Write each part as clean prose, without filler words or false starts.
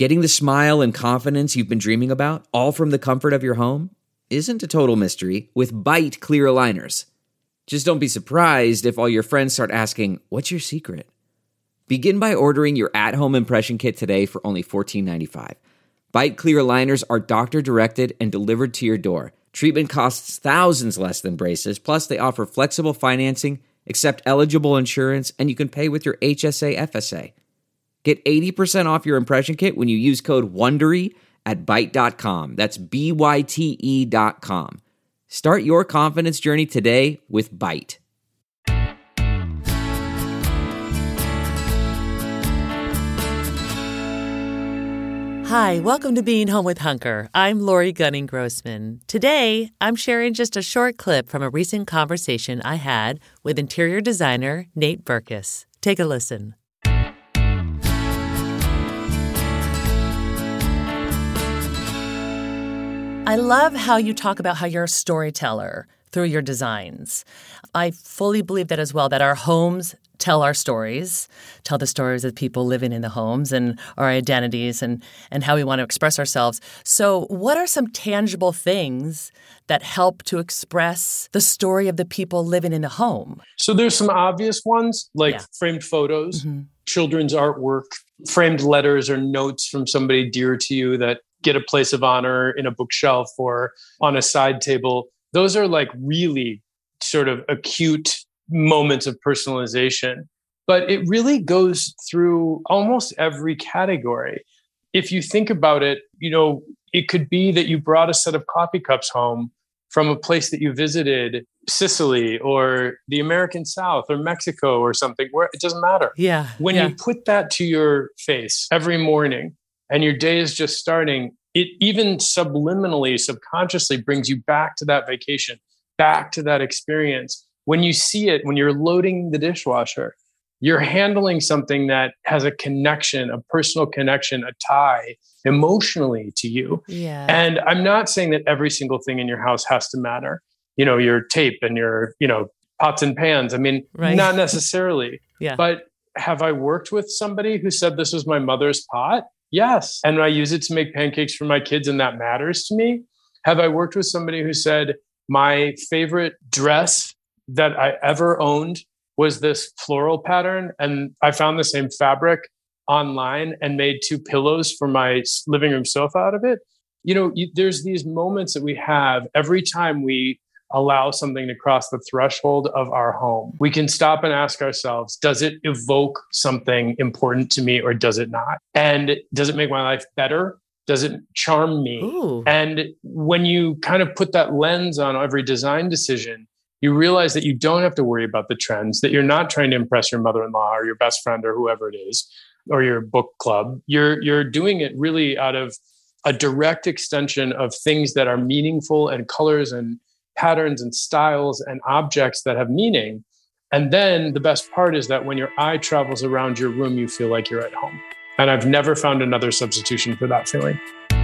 Getting the smile and confidence you've been dreaming about, all from the comfort of your home, isn't a total mystery with Byte clear aligners. Just don't be surprised if all your friends start asking, "What's your secret?" Begin by ordering your at-home impression kit today for only $14.95. Byte clear aligners are doctor-directed and delivered to your door. Treatment costs thousands less than braces, plus they offer flexible financing, accept eligible insurance, and you can pay with your HSA FSA. Get 80% off your impression kit when you use code WONDERY at Byte.com. That's BYTE.com. Start your confidence journey today with Byte. Hi, welcome to Being Home with Hunker. I'm Lori Gunning-Grossman. Today, I'm sharing just a short clip from a recent conversation I had with interior designer Nate Berkus. Take a listen. I love how you talk about how you're a storyteller through your designs. I fully believe that as well, that our homes tell our stories, tell the stories of people living in the homes and our identities and how we want to express ourselves. So what are some tangible things that help to express the story of the people living in the home? So there's some obvious ones like framed photos, children's artwork, framed letters or notes from somebody dear to you that get a place of honor in a bookshelf or on a side table. Those are like really sort of acute moments of personalization. But it really goes through almost every category. If you think about it, it could be that you brought a set of coffee cups home from a place that you visited, Sicily or the American South or Mexico or something, where it doesn't matter. When you put that to your face every morning and your day is just starting, it even subliminally, subconsciously brings you back to that vacation, back to that experience. When you see it, when you're loading the dishwasher, you're handling something that has a connection, a personal connection, a tie emotionally to you. And I'm not saying that every single thing in your house has to matter. Your tape and your, pots and pans. I mean, not necessarily. But have I worked with somebody who said this was my mother's pot? Yes. And I use it to make pancakes for my kids, and that matters to me. Have I worked with somebody who said my favorite dress that I ever owned was this floral pattern, and I found the same fabric online and made 2 pillows for my living room sofa out of it? There's these moments that we have every time we allow something to cross the threshold of our home. We can stop and ask ourselves, does it evoke something important to me or does it not? And does it make my life better? Does it charm me? Ooh. And when you kind of put that lens on every design decision, you realize that you don't have to worry about the trends, that you're not trying to impress your mother-in-law or your best friend or whoever it is, or your book club. You're doing it really out of a direct extension of things that are meaningful and colors and patterns and styles and objects that have meaning. And then the best part is that when your eye travels around your room, you feel like you're at home. And I've never found another substitution for that feeling.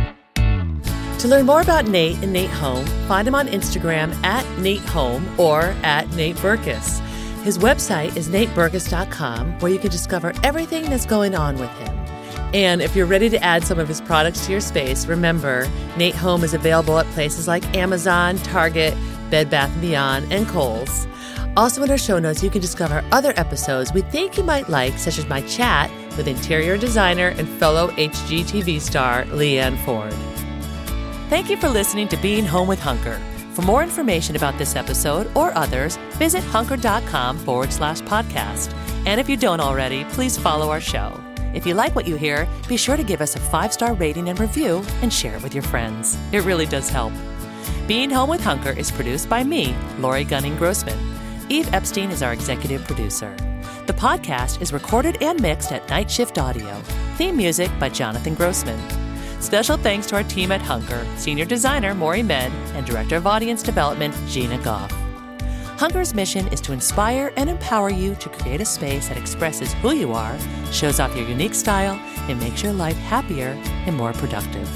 To learn more about Nate and Nate Home, find him on Instagram at Nate Home or at Nate Berkus. His website is nateberkus.com, where you can discover everything that's going on with him. And if you're ready to add some of his products to your space, remember, Nate Home is available at places like Amazon, Target, Bed Bath & Beyond, and Kohl's. Also in our show notes, you can discover other episodes we think you might like, such as my chat with interior designer and fellow HGTV star Leanne Ford. Thank you for listening to Being Home with Hunker. For more information about this episode or others, visit hunker.com/podcast. And if you don't already, please follow our show. If you like what you hear, be sure to give us a 5-star rating and review and share it with your friends. It really does help. Being Home with Hunker is produced by me, Lori Gunning-Grossman. Eve Epstein is our executive producer. The podcast is recorded and mixed at Night Shift Audio. Theme music by Jonathan Grossman. Special thanks to our team at Hunker, Senior Designer Maury Med, and Director of Audience Development Gina Goff. Hunker's mission is to inspire and empower you to create a space that expresses who you are, shows off your unique style, and makes your life happier and more productive.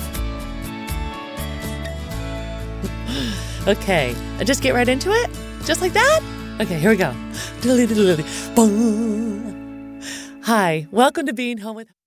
Okay, just get right into it? Just like that? Okay, here we go. Hi, welcome to Being Home with...